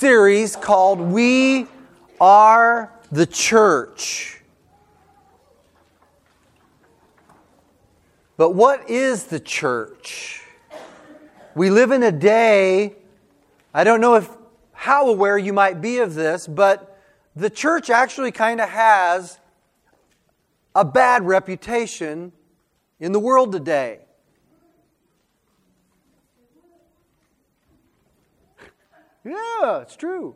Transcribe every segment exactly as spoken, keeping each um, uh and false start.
series called We Are the Church. But what is the church? We live in a day, I don't know if how aware you might be of this, but the church actually kind of has a bad reputation in the world today. Yeah, it's true.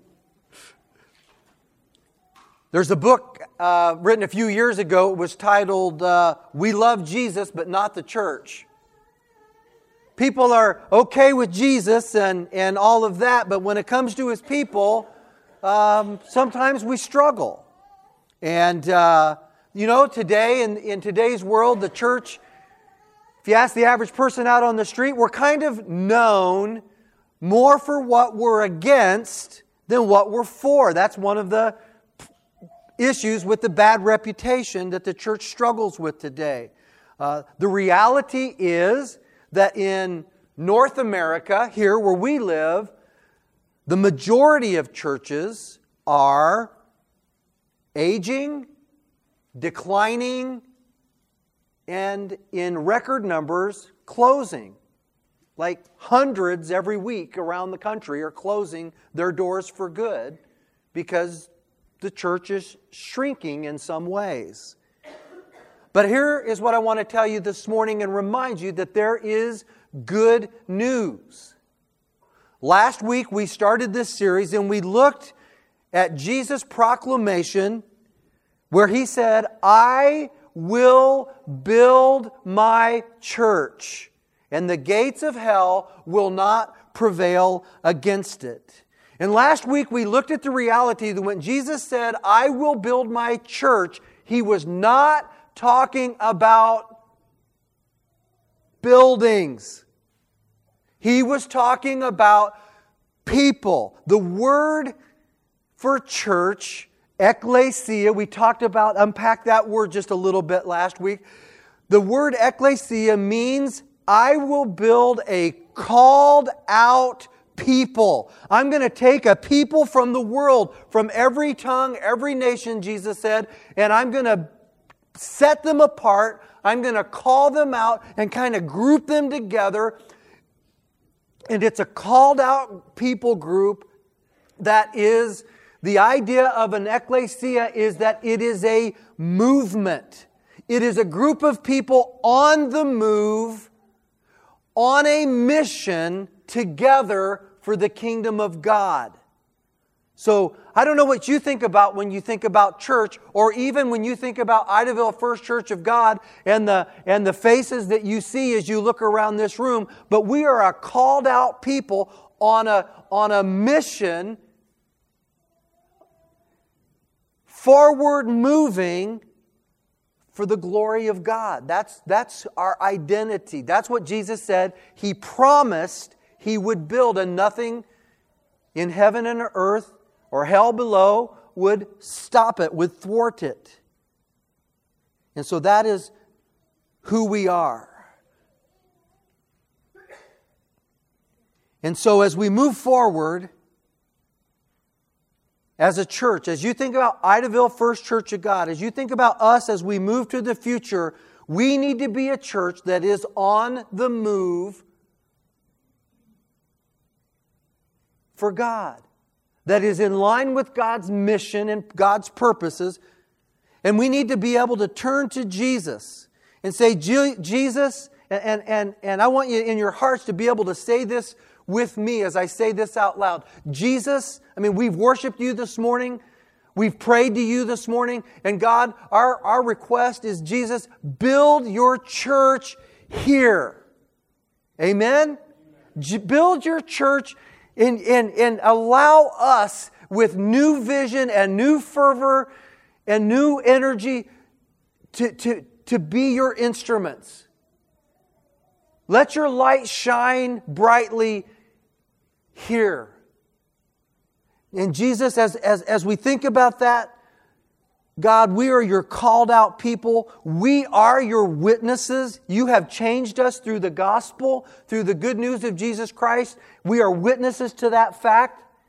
There's a book uh, written a few years ago. It was titled, uh, We Love Jesus, But Not the Church. People are okay with Jesus and, and all of that, but when it comes to His people, um, sometimes we struggle. And, uh, you know, today, in, in today's world, the church, if you ask the average person out on the street, we're kind of known more for what we're against than what we're for. That's one of the issues with the bad reputation that the church struggles with today. Uh, the reality is that in North America, here where we live, the majority of churches are aging, declining, and in record numbers, closing. Like hundreds every week around the country are closing their doors for good because the church is shrinking in some ways. But here is what I want to tell you this morning and remind you that there is good news. Last week we started this series and we looked at Jesus' proclamation where He said, I will build my church, and the gates of hell will not prevail against it. And last week we looked at the reality that when Jesus said, I will build my church, He was not talking about buildings. He was talking about people. The word for church, ekklesia, we talked about, unpacked that word just a little bit last week. The word ekklesia means I will build a called out people. I'm going to take a people from the world, from every tongue, every nation, Jesus said, and I'm going to set them apart. I'm going to call them out and kind of group them together. And it's a called out people group that is, the idea of an ekklesia is that it is a movement. It is a group of people on the move, on a mission together for the kingdom of God. So, I don't know what you think about when you think about church, or even when you think about Idaville First Church of God and the, and the faces that you see as you look around this room, but we are a called out people on a, on a mission, forward moving for the glory of God. That's, that's our identity. That's what Jesus said. He promised He would build, and nothing in heaven and earth or hell below would stop it, would thwart it. And so that is who we are. And so as we move forward as a church, as you think about Idaville First Church of God, as you think about us as we move to the future, we need to be a church that is on the move for God, that is in line with God's mission and God's purposes. And we need to be able to turn to Jesus and say, Jesus, and, and, and I want you in your hearts to be able to say this with me as I say this out loud. Jesus, I mean, we've worshiped You this morning. We've prayed to You this morning. And God, our, our request is, Jesus, build Your church here. Amen? J- build Your church and, and, and allow us with new vision and new fervor and new energy to, to, to be Your instruments. Let Your light shine brightly here. And Jesus, as, as, as we think about that, God, we are Your called out people. We are Your witnesses. You have changed us through the gospel, through the good news of Jesus Christ. We are witnesses to that fact.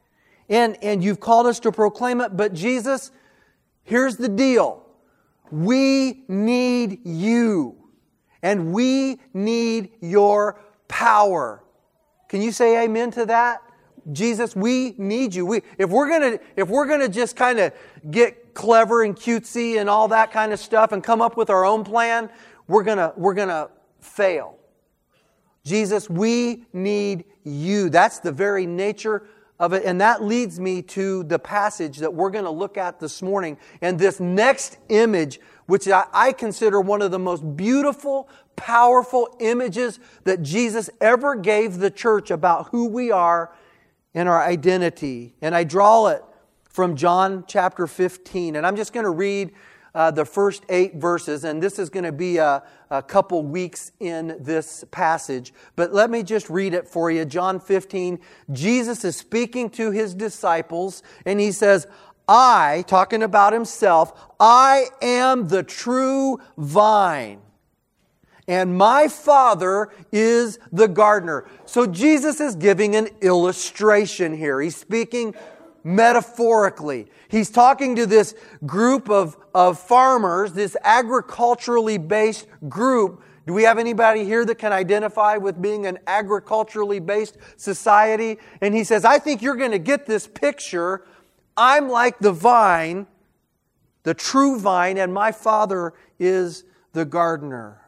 And, and you've called us to proclaim it. But Jesus, here's the deal. We need you. And we need your power. Can you say amen to that? Jesus, we need you. We, if we're gonna, if we're gonna just kind of get clever and cutesy and all that kind of stuff and come up with our own plan, we're gonna, we're gonna fail. Jesus, we need you. That's the very nature of it. And that leads me to the passage that we're going to look at this morning. And this next image, which I, I consider one of the most beautiful, powerful images that Jesus ever gave the church about who we are and our identity. And I draw it from John chapter fifteen. And I'm just going to read uh, the first eight verses. And this is going to be a, a couple weeks in this passage. But let me just read it for you. John fifteen, Jesus is speaking to His disciples. And He says, I, talking about Himself, I am the true vine. And my Father is the gardener. So Jesus is giving an illustration here. He's speaking metaphorically. He's talking to this group of, of farmers, this agriculturally based group. Do we have anybody here that can identify with being an agriculturally based society? And he says, I think you're going to get this picture. I'm like the vine, the true vine, and my Father is the gardener.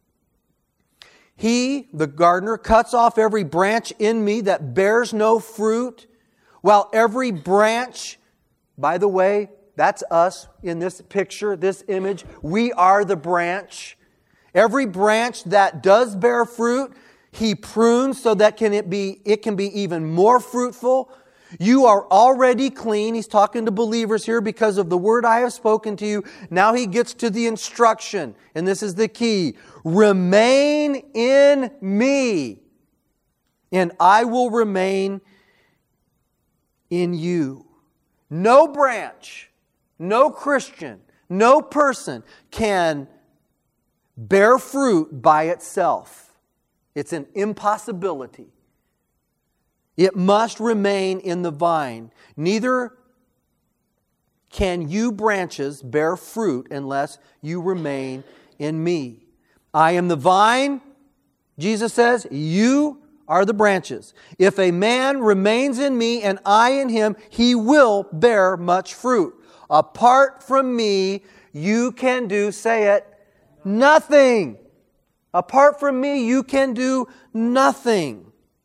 He, the gardener, cuts off every branch in me that bears no fruit, while every branch, by the way, that's us in this picture, this image. We are the branch. Every branch that does bear fruit, He prunes so that can it be it can be even more fruitful. You are already clean. He's talking to believers here because of the word I have spoken to you. Now He gets to the instruction, and this is the key. Remain in me, and I will remain in you. No branch, no Christian, no person can bear fruit by itself. It's an impossibility. It must remain in the vine. Neither can you branches bear fruit unless you remain in me. I am the vine, Jesus says, you are the branches. If a man remains in me and I in him, he will bear much fruit. Apart from me, you can do, say it, nothing. Apart from me, you can do nothing.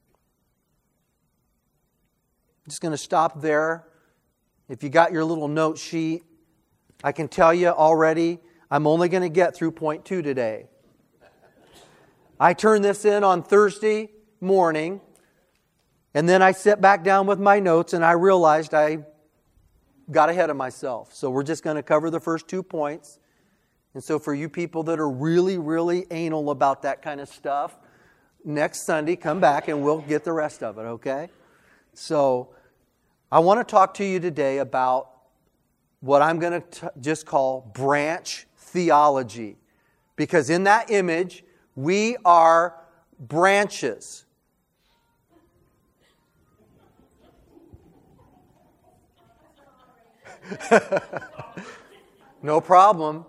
I'm just going to stop there. If you got your little note sheet, I can tell you already, I'm only going to get through point two today. I turned this in on Thursday morning, and then I sat back down with my notes, and I realized I got ahead of myself. So we're just going to cover the first two points. And so for you people that are really, really anal about that kind of stuff, next Sunday, come back and we'll get the rest of it, okay? So I want to talk to you today about what I'm going to just call branch theology. Because in that image, we are branches. No problem.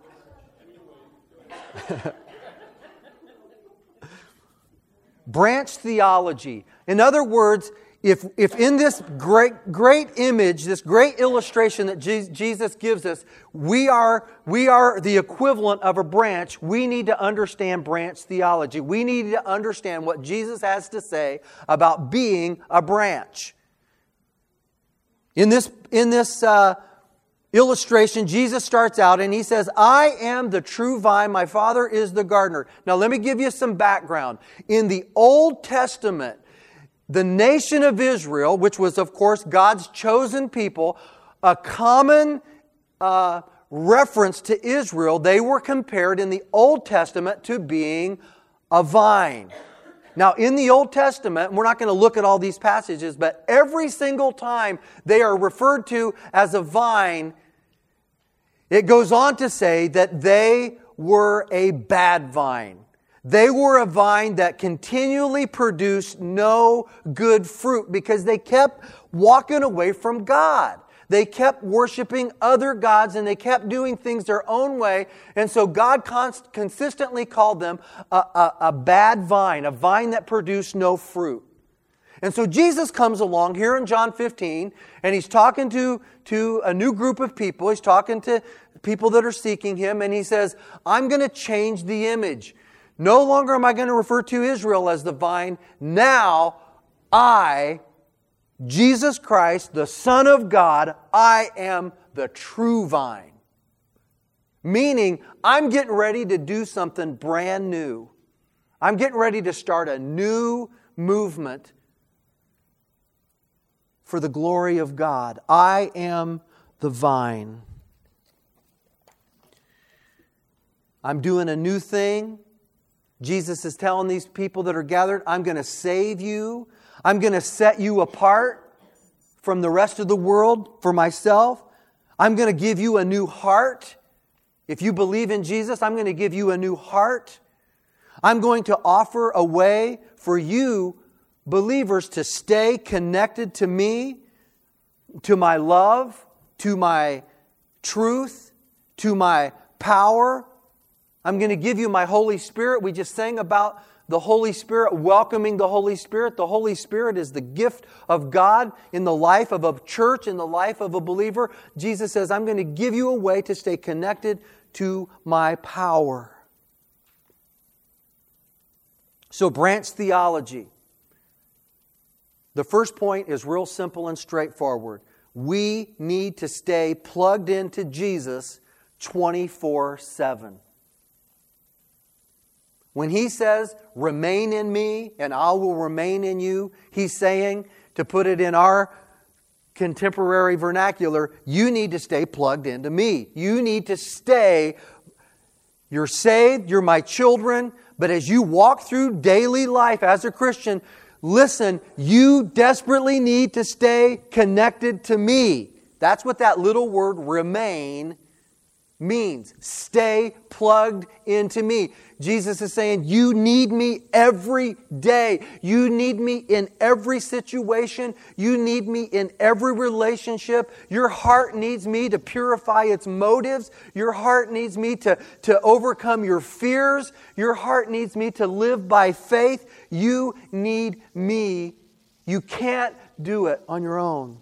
Branch theology. In other words, If, if in this great, great image, this great illustration that Jesus gives us, we are, we are the equivalent of a branch, we need to understand branch theology. We need to understand what Jesus has to say about being a branch. In this, in this uh, illustration, Jesus starts out and He says, I am the true vine, my Father is the gardener. Now let me give you some background. In the Old Testament, the nation of Israel, which was, of course, God's chosen people, a common uh, reference to Israel, they were compared in the Old Testament to being a vine. Now, in the Old Testament, we're not going to look at all these passages, but every single time they are referred to as a vine, it goes on to say that they were a bad vine. They were a vine that continually produced no good fruit because they kept walking away from God. They kept worshiping other gods and they kept doing things their own way. And so God const- consistently called them a, a, a bad vine, a vine that produced no fruit. And so Jesus comes along here in John fifteen, and He's talking to, to a new group of people. He's talking to people that are seeking Him, and He says, I'm going to change the image. No longer am I going to refer to Israel as the vine. Now, I, Jesus Christ, the Son of God, I am the true vine. Meaning, I'm getting ready to do something brand new. I'm getting ready to start a new movement for the glory of God. I am the vine. I'm doing a new thing. Jesus is telling these people that are gathered, I'm going to save you. I'm going to set you apart from the rest of the world for myself. I'm going to give you a new heart. If you believe in Jesus, I'm going to give you a new heart. I'm going to offer a way for you, believers, to stay connected to me, to my love, to my truth, to my power. I'm going to give you my Holy Spirit. We just sang about the Holy Spirit, welcoming the Holy Spirit. The Holy Spirit is the gift of God in the life of a church, in the life of a believer. Jesus says, I'm going to give you a way to stay connected to my power. So, branch theology. The first point is real simple and straightforward. We need to stay plugged into Jesus twenty-four seven. When He says, remain in me and I will remain in you, He's saying, to put it in our contemporary vernacular, you need to stay plugged into me. You need to stay, you're saved, you're my children, but as you walk through daily life as a Christian, listen, you desperately need to stay connected to me. That's what that little word remain means. Stay plugged into me. Jesus is saying, you need me every day. You need me in every situation. You need me in every relationship. Your heart needs me to purify its motives. Your heart needs me to, to overcome your fears. Your heart needs me to live by faith. You need me. You can't do it on your own.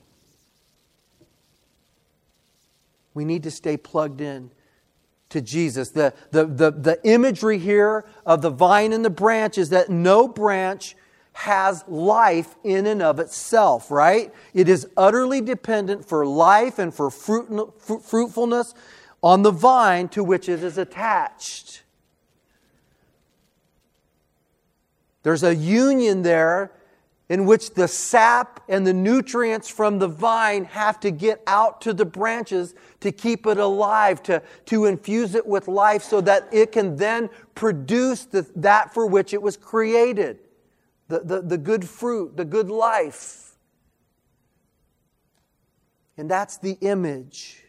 We need to stay plugged in to Jesus. The, the, the, the imagery here of the vine and the branch is that no branch has life in and of itself, right? It is utterly dependent for life and for fruit, fruitfulness on the vine to which it is attached. There's a union there in which the sap and the nutrients from the vine have to get out to the branches to keep it alive, to, to infuse it with life so that it can then produce the, that for which it was created. The, the, the good fruit, the good life. And that's the image.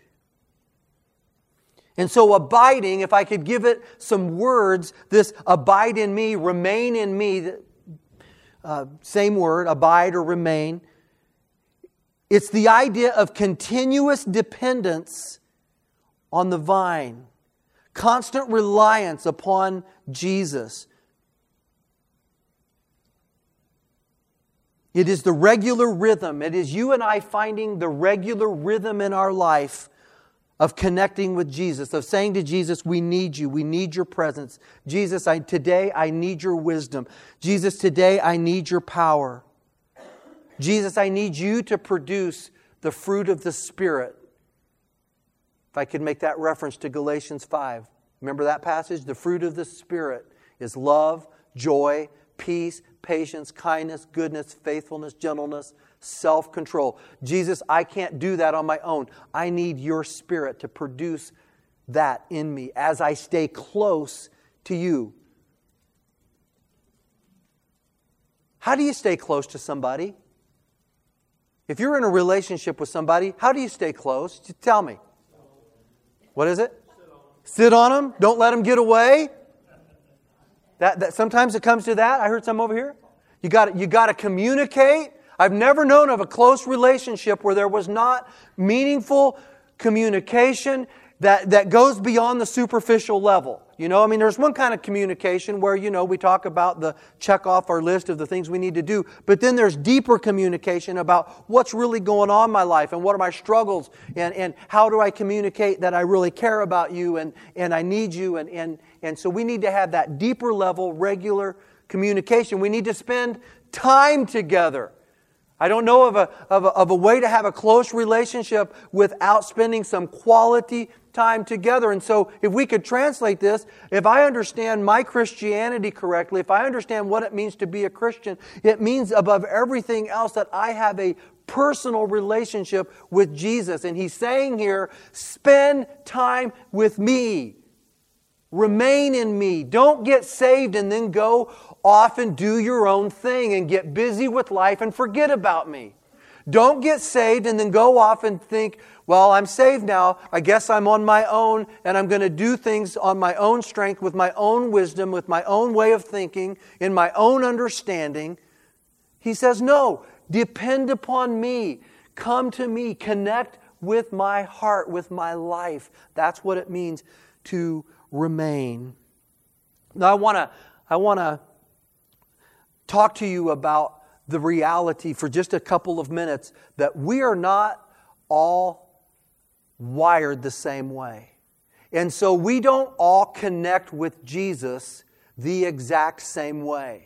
And so abiding, if I could give it some words, this abide in me, remain in me, Uh, same word, abide or remain. It's the idea of continuous dependence on the vine. Constant reliance upon Jesus. It is the regular rhythm. It is you and I finding the regular rhythm in our life of connecting with Jesus, of saying to Jesus, we need you, we need your presence. Jesus, I, today I need your wisdom. Jesus, today I need your power. Jesus, I need you to produce the fruit of the Spirit. If I could make that reference to Galatians five. Remember that passage? The fruit of the Spirit is love, joy, peace, patience, kindness, goodness, faithfulness, gentleness, self-control. Jesus, I can't do that on my own. I need your Spirit to produce that in me as I stay close to you. How do you stay close to somebody? If you're in a relationship with somebody, how do you stay close? Just tell me. What is it? Sit on them. Don't let them get away. That, that sometimes it comes to that. I heard some over here. You got you got to communicate. I've never known of a close relationship where there was not meaningful communication that, that goes beyond the superficial level. You know, I mean, there's one kind of communication where, you know, we talk about the check off our list of the things we need to do. But then there's deeper communication about what's really going on in my life and what are my struggles and, and how do I communicate that I really care about you and, and I need you. And, and, and so we need to have that deeper level, regular communication. We need to spend time together. I don't know of a, of a, of a way to have a close relationship without spending some quality time together. And so if we could translate this, if I understand my Christianity correctly, if I understand what it means to be a Christian, it means above everything else that I have a personal relationship with Jesus. And He's saying here, spend time with me. Remain in me. Don't get saved and then go off and do your own thing and get busy with life and forget about me. Don't get saved and then go off and think, well, I'm saved now. I guess I'm on my own and I'm going to do things on my own strength, with my own wisdom, with my own way of thinking, in my own understanding. He says, no, depend upon me. Come to me. Connect with my heart, with my life. That's what it means to remain. Now, I want to I want to talk to you about the reality for just a couple of minutes that we are not all wired the same way. And so we don't all connect with Jesus the exact same way.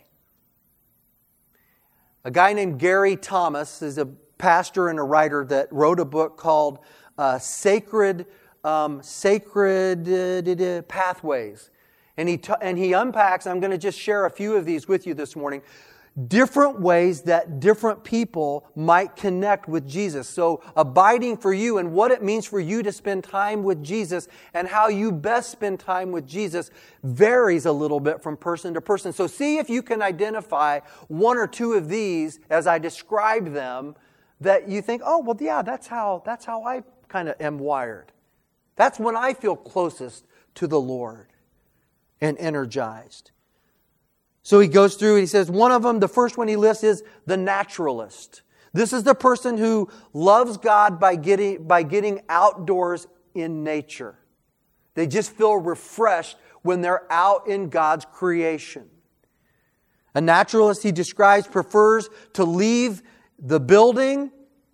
A guy named Gary Thomas is a pastor and a writer that wrote a book called uh, Sacred um, Sacred uh, Pathways. And he, t- and he unpacks, I'm going to just share a few of these with you this morning, different ways that different people might connect with Jesus. So abiding for you and what it means for you to spend time with Jesus and how you best spend time with Jesus varies a little bit from person to person. So see if you can identify one or two of these as I describe them that you think, oh, well, yeah, that's how, that's how I kind of am wired. That's when I feel closest to the Lord and energized. So he goes through and he says, one of them, the first one he lists is the naturalist. This is the person who loves God by getting, by getting outdoors in nature. They just feel refreshed when they're out in God's creation. A naturalist, he describes, prefers to leave the building,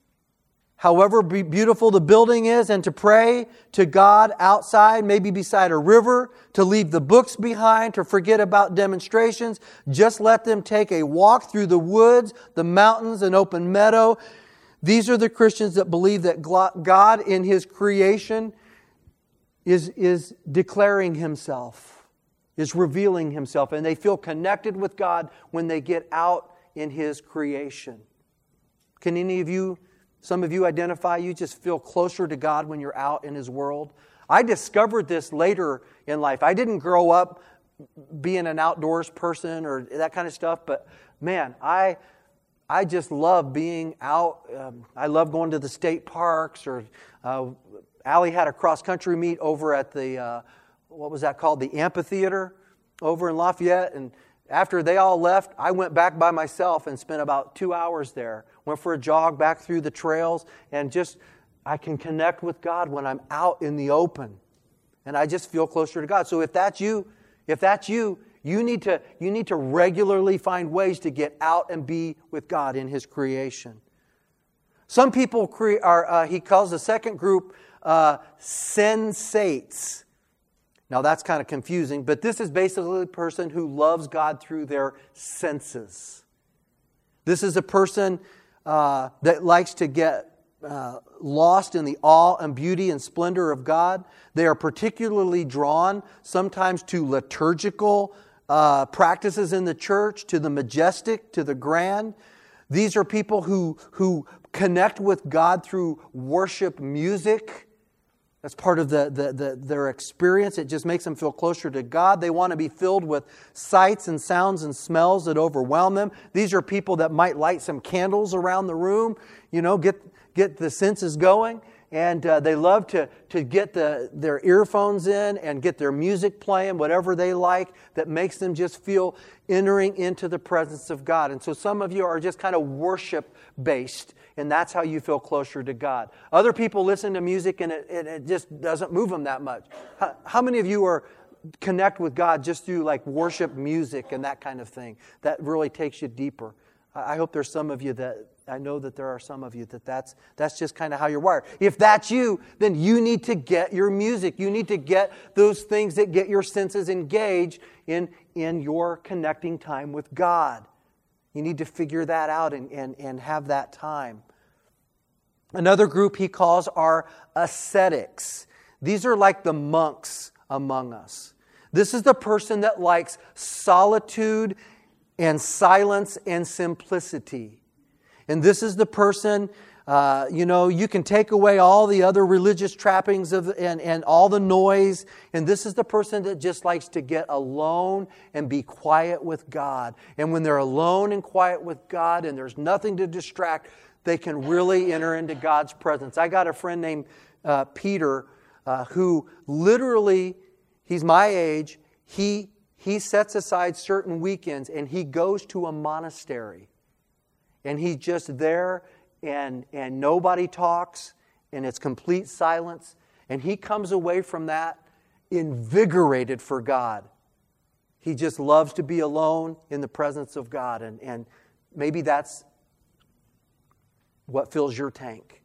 however beautiful the building is, and to pray to God outside, maybe beside a river, to leave the books behind, to forget about demonstrations. Just let them take a walk through the woods, the mountains, an open meadow. These are the Christians that believe that God in His creation is, is declaring Himself, is revealing Himself, and they feel connected with God when they get out in His creation. Can any of you Some of you identify, you just feel closer to God when you're out in His world? I discovered this later in life. I didn't grow up being an outdoors person or that kind of stuff, but man, I I just love being out. Um, I love going to the state parks, or uh, Allie had a cross-country meet over at the, uh, what was that called? The amphitheater over in Lafayette, and after they all left, I went back by myself and spent about two hours there. Went for a jog back through the trails, and just, I can connect with God when I'm out in the open. And I just feel closer to God. So if that's you, if that's you, you need to, you need to regularly find ways to get out and be with God in His creation. Some people cre- are, uh, he calls the second group uh, sensates. Now that's kind of confusing, but this is basically a person who loves God through their senses. This is a person uh, that likes to get uh, lost in the awe and beauty and splendor of God. They are particularly drawn sometimes to liturgical uh, practices in the church, to the majestic, to the grand. These are people who, who connect with God through worship music. That's part of the, the, the, their experience. It just makes them feel closer to God. They want to be filled with sights and sounds and smells that overwhelm them. These are people that might light some candles around the room, you know, get, get the senses going. and uh, they love to, to get the, their earphones in and get their music playing, whatever they like, that makes them just feel entering into the presence of God. And so some of you are just kind of worship-based, and that's how you feel closer to God. Other people listen to music and it, it, it just doesn't move them that much. How, how many of you are connect with God just through like worship music and that kind of thing? That really takes you deeper. I hope there's some of you that, I know that there are some of you that that's, that's just kind of how you're wired. If that's you, then you need to get your music. You need to get those things that get your senses engaged in, in your connecting time with God. You need to figure that out and, and, and have that time. Another group he calls are ascetics. These are like the monks among us. This is the person that likes solitude and silence and simplicity. And this is the person, uh, you know, you can take away all the other religious trappings of and, and all the noise. And this is the person that just likes to get alone and be quiet with God. And when they're alone and quiet with God and there's nothing to distract, they can really enter into God's presence. I got a friend named uh, Peter uh, who literally, he's my age, he he sets aside certain weekends and he goes to a monastery. And he's just there and, and nobody talks and it's complete silence. And he comes away from that invigorated for God. He just loves to be alone in the presence of God. And, and maybe that's what fills your tank.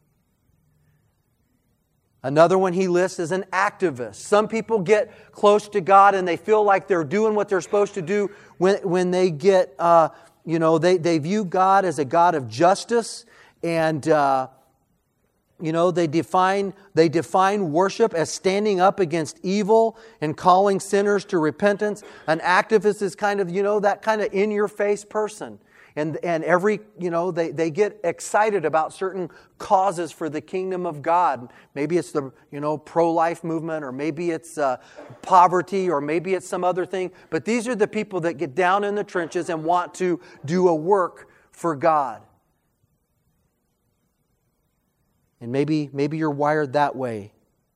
Another one he lists is an activist. Some people get close to God and they feel like they're doing what they're supposed to do when, when they get... Uh, You know, they, they view God as a God of justice, and uh, you know they define they define worship as standing up against evil and calling sinners to repentance. An activist is kind of you know that kind of in your face person, and and every you know they, they get excited about certain causes for the kingdom of God. Maybe it's the you know pro-life movement, or maybe it's uh, poverty, or maybe it's some other thing. But these are the people that get down in the trenches and want to do a work for God. And maybe maybe you're wired that way.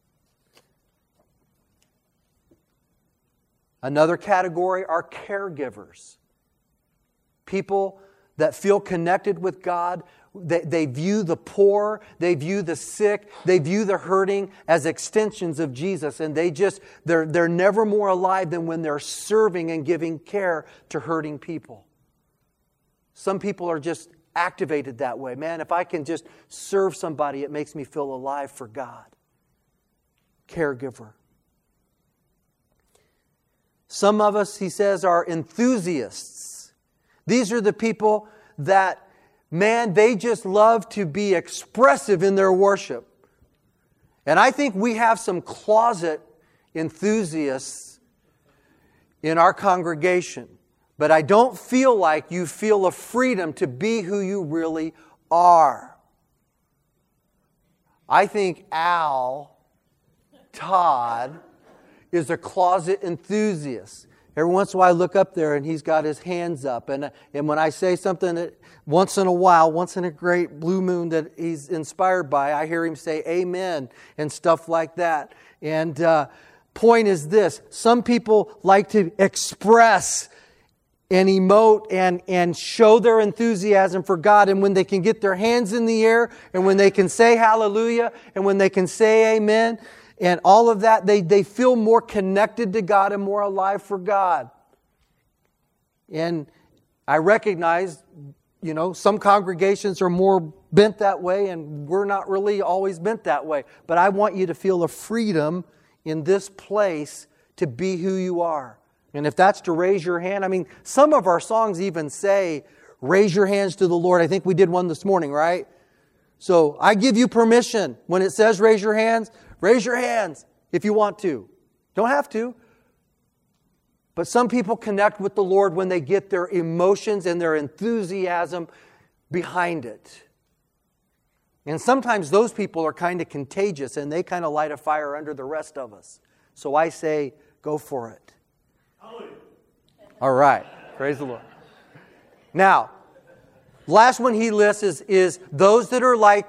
Another category are caregivers. People that feel connected with God, they, they view the poor, they view the sick, they view the hurting as extensions of Jesus. And they just, they're, they're never more alive than when they're serving and giving care to hurting people. Some people are just activated that way. Man, if I can just serve somebody, it makes me feel alive for God. Caregiver. Some of us, he says, are enthusiasts. These are the people that, man, they just love to be expressive in their worship. And I think we have some closet enthusiasts in our congregation. But I don't feel like you feel a freedom to be who you really are. I think Al Todd is a closet enthusiast. Every once in a while I look up there and he's got his hands up. And, and when I say something that once in a while, once in a great blue moon that he's inspired by, I hear him say amen and stuff like that. And uh, point is this, some people like to express and emote and, and show their enthusiasm for God. And when they can get their hands in the air and when they can say hallelujah and when they can say amen and all of that, they, they feel more connected to God and more alive for God. And I recognize, you know, some congregations are more bent that way and we're not really always bent that way. But I want you to feel a freedom in this place to be who you are. And if that's to raise your hand, I mean, some of our songs even say, raise your hands to the Lord. I think we did one this morning, right? So I give you permission. When it says raise your hands, raise your hands if you want to. Don't have to. But some people connect with the Lord when they get their emotions and their enthusiasm behind it. And sometimes those people are kind of contagious and they kind of light a fire under the rest of us. So I say, go for it. All right. Praise the Lord. Now, last one he lists is, is those that are like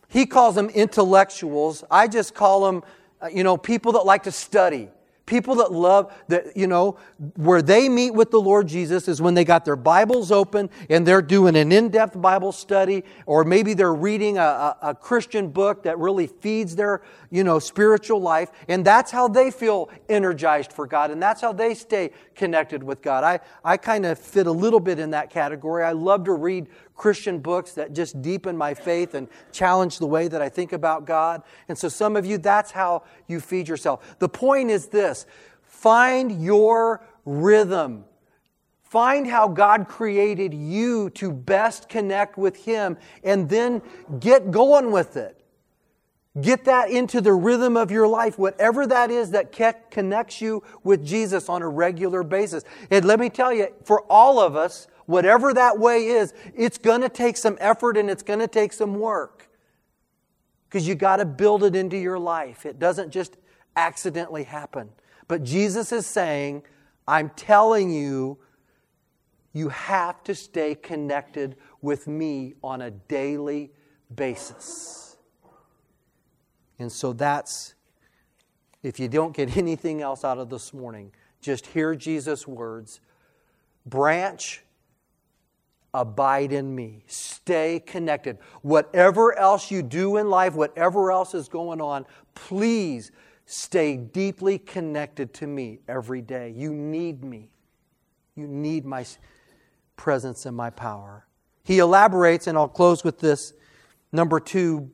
He calls them intellectuals. I just call them, uh, you know, people that like to study. People that love, that you know, where they meet with the Lord Jesus is when they got their Bibles open and they're doing an in-depth Bible study, or maybe they're reading a, a, a Christian book that really feeds their, you know, spiritual life. And that's how they feel energized for God. And that's how they stay connected with God. I, I kind of fit a little bit in that category. I love to read Christian books that just deepen my faith and challenge the way that I think about God. And so some of you, that's how you feed yourself. The point is this: find your rhythm. Find how God created you to best connect with Him, and then get going with it. Get that into the rhythm of your life, whatever that is that connects you with Jesus on a regular basis. And let me tell you, for all of us, whatever that way is, it's going to take some effort and it's going to take some work. Because you got to build it into your life. It doesn't just accidentally happen. But Jesus is saying, I'm telling you, you have to stay connected with me on a daily basis. And so that's, if you don't get anything else out of this morning, just hear Jesus' words. Branch, abide in me. Stay connected. Whatever else you do in life, whatever else is going on, please stay deeply connected to me every day. You need me. You need my presence and my power. He elaborates, and I'll close with this. Number two,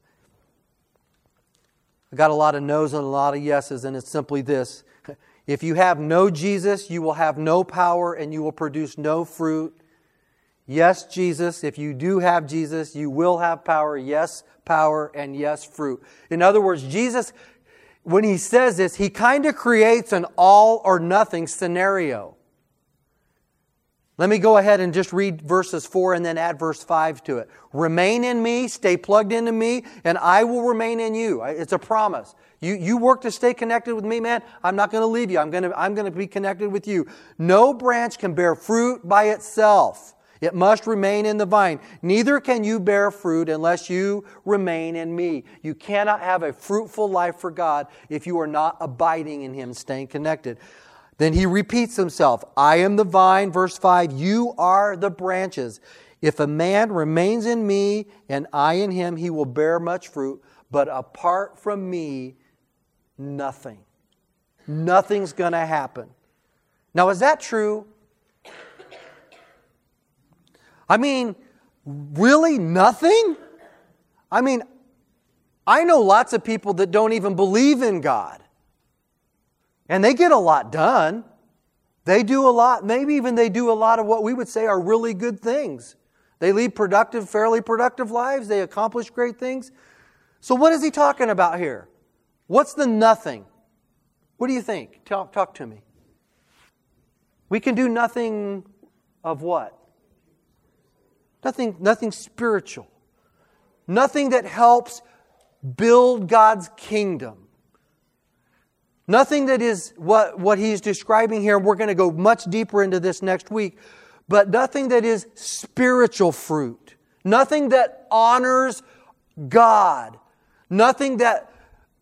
I got a lot of no's and a lot of yeses, and it's simply this. If you have no Jesus, you will have no power and you will produce no fruit. Yes, Jesus. If you do have Jesus, you will have power. Yes, power, and yes, fruit. In other words, Jesus, when He says this, He kind of creates an all or nothing scenario. Let me go ahead and just read verses four and then add verse five to it. Remain in me, stay plugged into me, and I will remain in you. It's a promise. You, you work to stay connected with me, man. I'm not going to leave you. I'm going to, I'm going to be connected with you. No branch can bear fruit by itself. It must remain in the vine. Neither can you bear fruit unless you remain in me. You cannot have a fruitful life for God if you are not abiding in Him, staying connected. Then He repeats Himself. I am the vine, verse five. You are the branches. If a man remains in me and I in him, he will bear much fruit. But apart from me, nothing. Nothing's going to happen. Now, is that true? I mean, really nothing? I mean, I know lots of people that don't even believe in God. And they get a lot done. They do a lot, maybe even they do a lot of what we would say are really good things. They lead productive, fairly productive lives. They accomplish great things. So what is he talking about here? What's the nothing? What do you think? Talk, talk to me. We can do nothing of what? Nothing, nothing spiritual. Nothing that helps build God's kingdom. Nothing that is what, what he's describing here. We're going to go much deeper into this next week. But nothing that is spiritual fruit. Nothing that honors God. Nothing that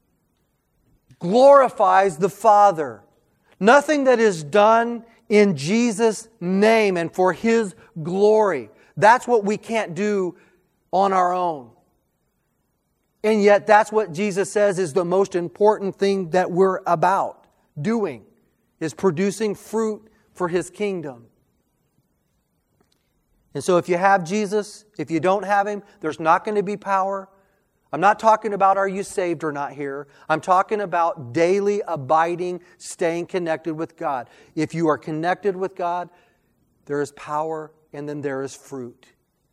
glorifies the Father. Nothing that is done in Jesus' name and for His glory. That's what we can't do on our own. And yet that's what Jesus says is the most important thing that we're about doing, is producing fruit for His kingdom. And so if you have Jesus, if you don't have Him, there's not going to be power. I'm not talking about are you saved or not here. I'm talking about daily abiding, staying connected with God. If you are connected with God, there is power and then there is fruit.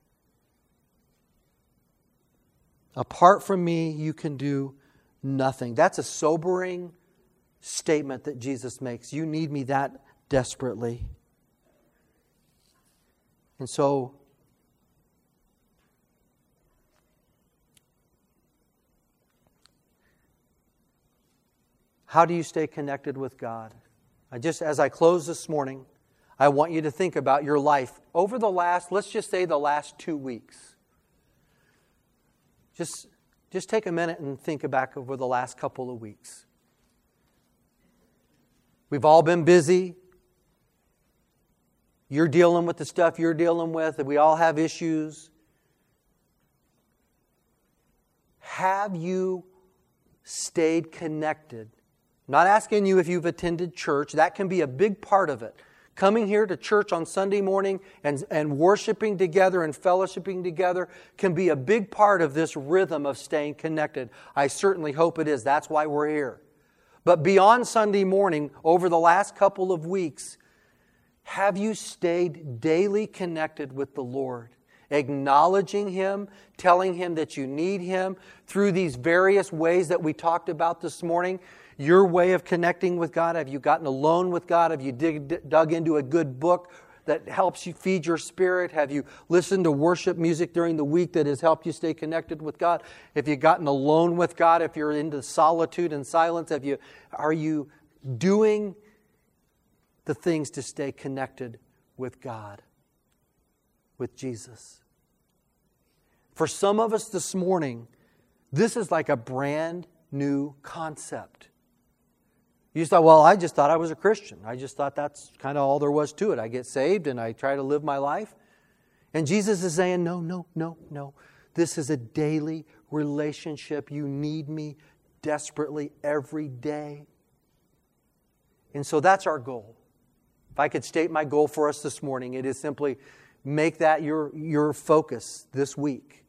Apart from me, you can do nothing. That's a sobering statement that Jesus makes. You need me that desperately. And so, how do you stay connected with God? I just, as I close this morning, I want you to think about your life over the last, let's just say the last two weeks. Just, just take a minute and think back over the last couple of weeks. We've all been busy. You're dealing with the stuff you're dealing with. We all have issues. Have you stayed connected? I'm not asking you if you've attended church. That can be a big part of it. Coming here to church on Sunday morning and, and worshiping together and fellowshipping together can be a big part of this rhythm of staying connected. I certainly hope it is. That's why we're here. But beyond Sunday morning, over the last couple of weeks, have you stayed daily connected with the Lord? Acknowledging Him, telling Him that you need Him through these various ways that we talked about this morning. Your way of connecting with God. Have you gotten alone with God? Have you dig, dug into a good book that helps you feed your spirit? Have you listened to worship music during the week that has helped you stay connected with God? Have you gotten alone with God? If you're into solitude and silence, have you, are you doing the things to stay connected with God, with Jesus? For some of us this morning, this is like a brand new concept. You thought, well, I just thought I was a Christian. I just thought that's kind of all there was to it. I get saved and I try to live my life. And Jesus is saying, no, no, no, no. This is a daily relationship. You need me desperately every day. And so that's our goal. If I could state my goal for us this morning, it is simply make that your, your focus this week.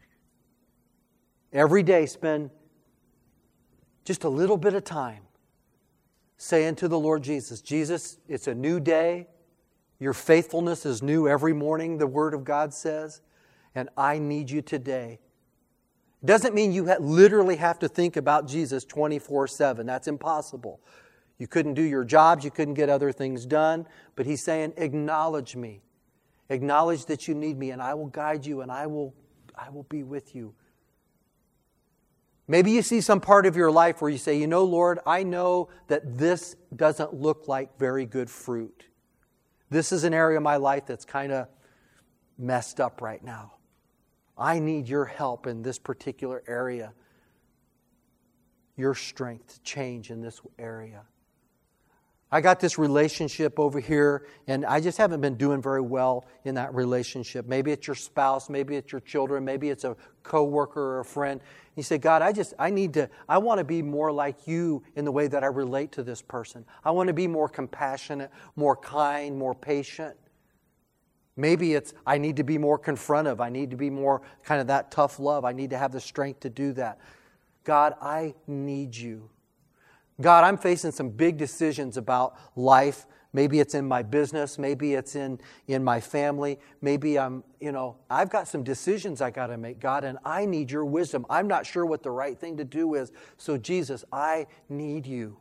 Every day spend just a little bit of time saying to the Lord Jesus, Jesus, it's a new day. Your faithfulness is new every morning, the Word of God says. And I need you today. It doesn't mean you ha- literally have to think about Jesus twenty-four seven. That's impossible. You couldn't do your jobs. You couldn't get other things done. But He's saying, acknowledge me. Acknowledge that you need me, and I will guide you, and I will, I will be with you. Maybe you see some part of your life where you say, you know, Lord, I know that this doesn't look like very good fruit. This is an area of my life that's kind of messed up right now. I need your help in this particular area. Your strength to change in this area. I got this relationship over here, and I just haven't been doing very well in that relationship. Maybe it's your spouse, maybe it's your children, maybe it's a coworker or a friend. You say, God, I just, I need to, I want to be more like you in the way that I relate to this person. I want to be more compassionate, more kind, more patient. Maybe it's, I need to be more confrontive. I need to be more kind of that tough love. I need to have the strength to do that. God, I need you. God, I'm facing some big decisions about life. Maybe it's in my business. Maybe it's in, in my family. Maybe I'm, you know, I've got some decisions I got to make, God, and I need your wisdom. I'm not sure what the right thing to do is. So, Jesus, I need you.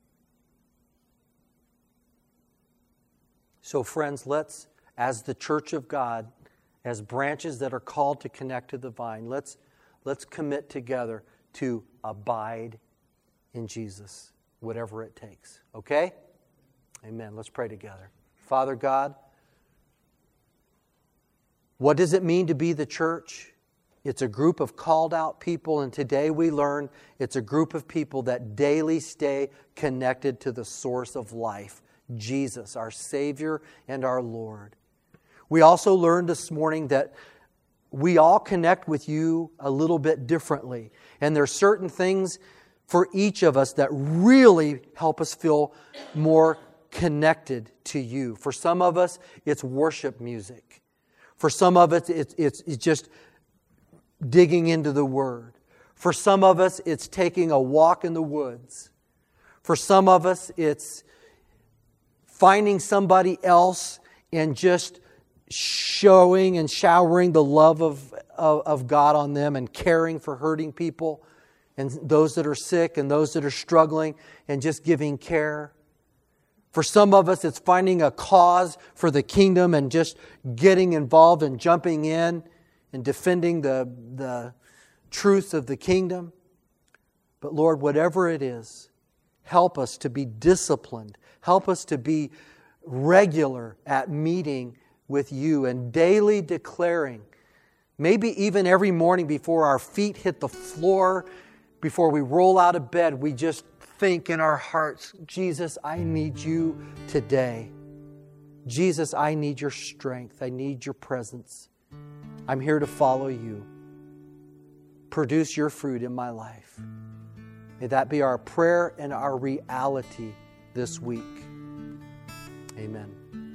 So, friends, let's, as the church of God, as branches that are called to connect to the vine, let's, let's commit together to abide in Jesus, whatever it takes. Okay? Amen. Let's pray together. Father God, what does it mean to be the church? It's a group of called out people, and today we learn it's a group of people that daily stay connected to the source of life, Jesus, our Savior and our Lord. We also learned this morning that we all connect with you a little bit differently, and there are certain things for each of us that really help us feel more connected to you. For some of us, it's worship music. For some of us, it's, it's, it's just digging into the Word. For some of us, it's taking a walk in the woods. For some of us, it's finding somebody else and just showing and showering the love of, of, of God on them and caring for hurting people and those that are sick and those that are struggling and just giving care. For some of us, it's finding a cause for the kingdom and just getting involved and jumping in and defending the, the truths of the kingdom. But Lord, whatever it is, help us to be disciplined. Help us to be regular at meeting with you and daily declaring Maybe even every morning before our feet hit the floor, before we roll out of bed, we just think in our hearts, Jesus, I need you today. Jesus, I need your strength. I need your presence. I'm here to follow you. Produce your fruit in my life. May that be our prayer and our reality this week. Amen.